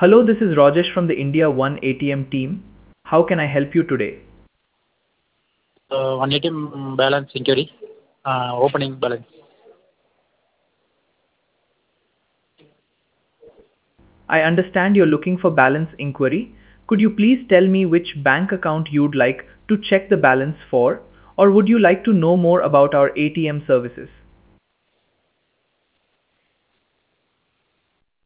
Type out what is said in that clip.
Hello, this is Rajesh from the India One ATM team. How can I help you today? One ATM balance inquiry, opening balance. I understand you're looking for balance inquiry. Could you please tell me which bank account you'd like to check the balance for, or would you like to know more about our ATM services?